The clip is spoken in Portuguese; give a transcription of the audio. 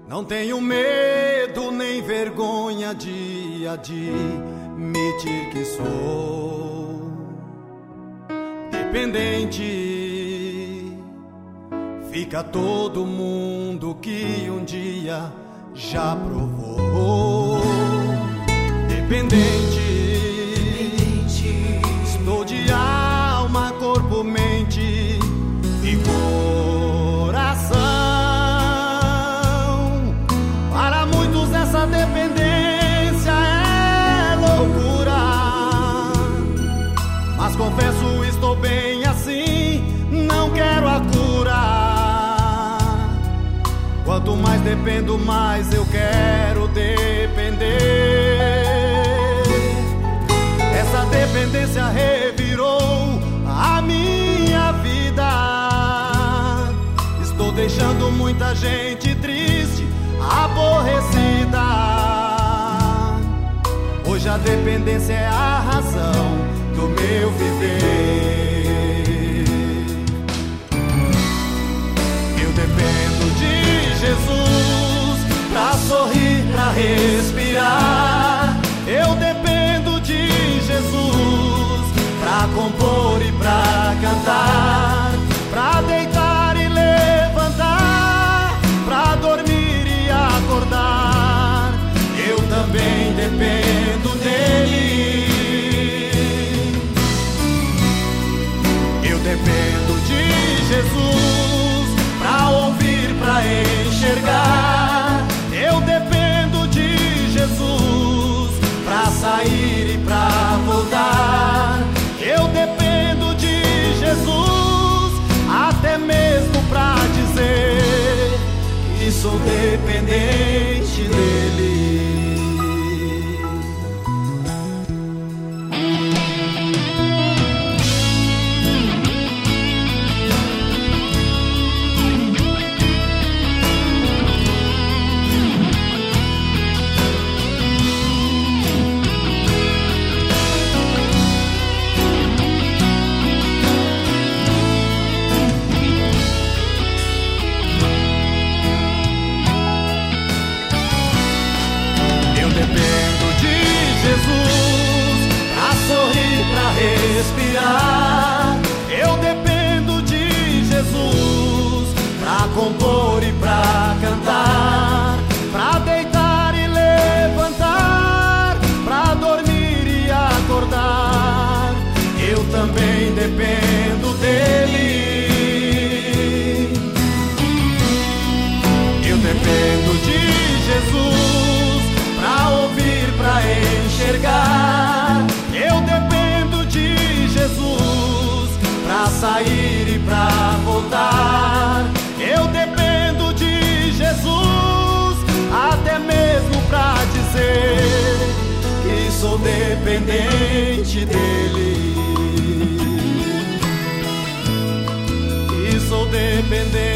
Não tenho medo nem vergonha de admitir que sou dependente. Fica todo mundo que um dia já provou. Dependente, estou de alma, corpo, mente e coração. Para muitos essa dependência é loucura, mas confesso, estou bem assim, não quero a cura. Quanto mais dependo, mais eu quero depender. Essa dependência revirou a minha vida. Estou deixando muita gente triste, aborrecida. Hoje a dependência é a razão do meu viver. Eu dependo de Jesus pra sorrir, pra respirar. Eu dependo de Jesus pra compor e pra cantar, pra deitar e levantar, pra dormir e acordar. Eu também dependo dele. Eu dependo de Jesus pra ouvir, pra enxergar. Eu dependo de Jesus pra sair e pra voltar. Eu dependo de Jesus até mesmo pra dizer que sou dependente dele. Respirar. Eu dependo de Jesus pra compor e pra cantar, pra deitar e levantar, pra dormir e acordar. Eu também dependo dele. Eu dependo de Jesus pra ouvir, pra enxergar. Eu dependo de Jesus pra sair e pra voltar. Eu dependo de Jesus até mesmo pra dizer que sou dependente dele. Que sou dependente